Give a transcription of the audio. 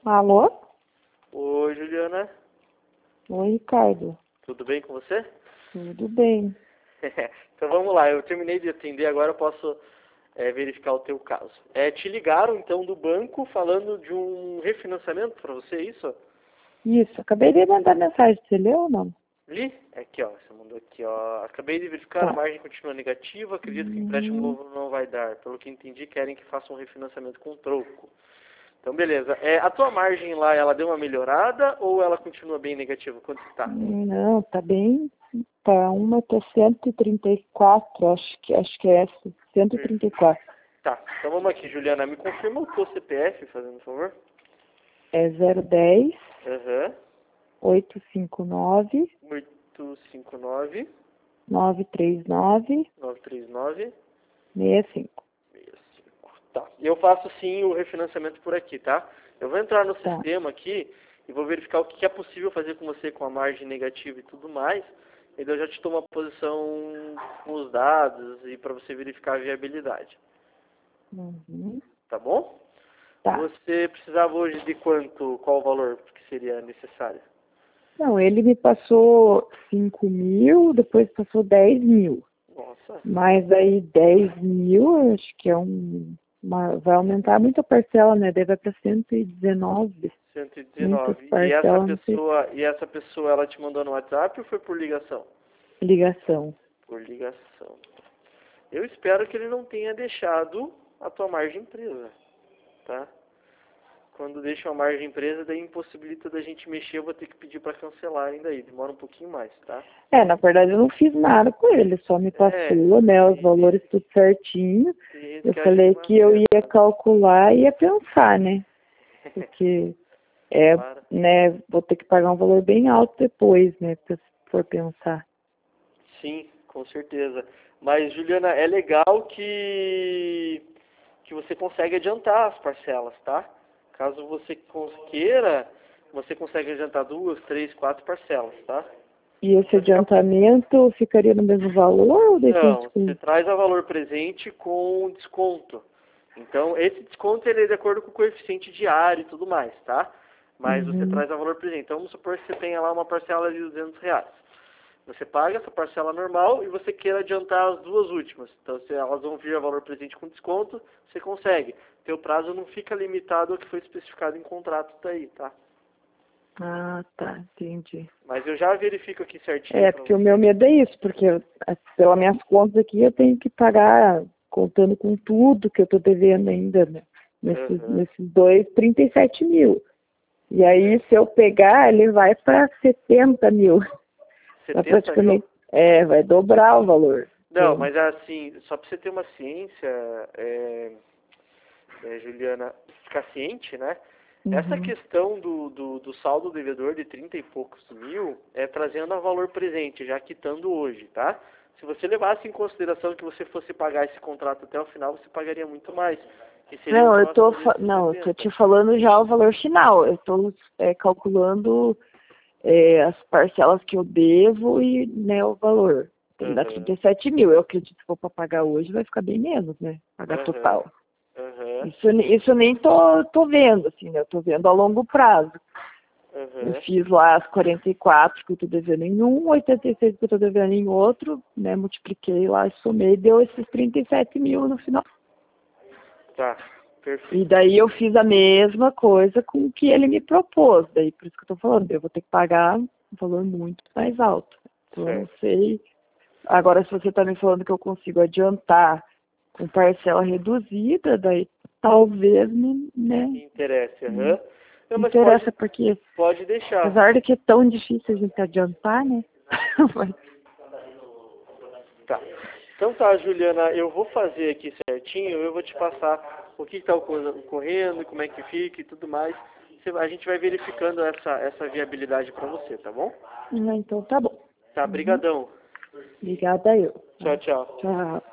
Alô? Oi, Juliana. Oi, Ricardo. Tudo bem com você? Tudo bem. Então vamos lá, eu terminei de atender, agora eu posso verificar o teu caso. Te ligaram então do banco falando de um refinanciamento para você, é isso? Isso, acabei de mandar mensagem. Você leu ou não? Li? Aqui ó, você mandou aqui ó. Acabei de verificar, a Tá. margem continua negativa, acredito que empréstimo novo não vai dar. Pelo que entendi, querem que faça um refinanciamento com troco. Então beleza. A tua margem lá, ela deu uma melhorada ou ela continua bem negativa? Quanto que tá? Não, tá bem. Tá uma até 134, acho que é essa. 134. Tá, então vamos aqui, Juliana. Me confirma o teu CPF, fazendo um favor. É 010 Aham. 859 859 939 939 65. 65. Tá. E eu faço sim o refinanciamento por aqui, tá? Eu vou entrar no Tá. sistema aqui e vou verificar o que é possível fazer com você com a margem negativa e tudo mais. E daí eu já te dou uma posição com os dados e para você verificar a viabilidade. Uhum. Tá bom? Tá. Você precisava hoje de quanto? Qual o valor que seria necessário? Não, ele me passou 5.000, depois passou 10.000. Nossa. Mas aí 10.000, acho que vai aumentar muito a parcela, né? Daí vai para 119. Muitas 119. parcelas, não sei. E essa pessoa, ela te mandou no WhatsApp ou foi por ligação? Ligação. Por ligação. Eu espero que ele não tenha deixado a tua margem presa, tá? Quando deixa a margem presa, daí impossibilita da gente mexer, eu vou ter que pedir para cancelar ainda aí. Demora um pouquinho mais, tá? Na verdade eu não fiz nada com ele, só me passou, né, os valores tudo certinho. Tem gente Eu que acha que falei não que eu ia acerta. calcular e ia pensar, né? Porque, Claro. né, vou ter que pagar um valor bem alto depois, né, se for pensar. Sim, com certeza. Mas, Juliana, é legal que você consegue adiantar as parcelas, tá? Caso você queira, você consegue adiantar 2, 3, 4 parcelas, tá? E esse Vai ficar... adiantamento ficaria no mesmo valor ou depende Não, você com... traz a valor presente com desconto. Então, esse desconto ele é de acordo com o coeficiente diário e tudo mais, tá? Mas você Uhum. traz a valor presente. Então, vamos supor que você tenha lá uma parcela de R$ 200. Você paga essa parcela normal e você queira adiantar as duas últimas. Então, se elas vão vir a valor presente com desconto, você consegue. Teu prazo não fica limitado ao que foi especificado em contrato daí, tá? Ah, tá, entendi. Mas eu já verifico aqui certinho para Porque o você. meu medo é isso, porque pelas minhas contas aqui eu tenho que pagar, contando com tudo que eu tô devendo ainda, né? Uhum. Nesses dois, 37.000. E aí, se eu pegar, ele vai para 70.000. Vai 70 mil? praticamente, vai dobrar o valor. Não, mas assim, só para você ter uma ciência, Juliana, ficar ciente, né? Essa Uhum. questão do saldo devedor de 30 e poucos mil é trazendo a valor presente, já quitando hoje, tá? Se você levasse em consideração que você fosse pagar esse contrato até o final, você pagaria muito mais, que seria Não, próximo de eu tô 70. te falando já o valor final. Eu tô calculando as parcelas que eu devo e, né, o valor. Tem que dar Aham, 37.000. Eu acredito que se for para pagar hoje vai ficar bem menos, né? Pagar aham, total. aham, Isso eu nem tô vendo, assim, né? Eu tô vendo a longo prazo. Eu aham. fiz lá as 44 que eu tô devendo em um, 86 que eu tô devendo em outro, né? Multipliquei lá, somei, deu esses 37.000 no final. Tá, E perfeito. daí eu fiz a mesma coisa com o que ele me propôs. Daí por isso que eu tô falando, eu vou ter que pagar um valor muito mais alto. Então eu não Certo. sei. Agora, se você tá me falando que eu consigo adiantar com parcela reduzida, daí talvez né, Interesse, me aham. Não, mas interessa, porque pode deixar. apesar de que é tão difícil a gente adiantar, né? Mas, Tá. Então tá, Juliana, eu vou fazer aqui certinho, eu vou te passar o que está ocorrendo, como é que fica e tudo mais. A gente vai verificando essa viabilidade para você, tá bom? então tá bom. Tá, Uhum. brigadão. Obrigada eu. Tchau, Tá? tchau. Tchau.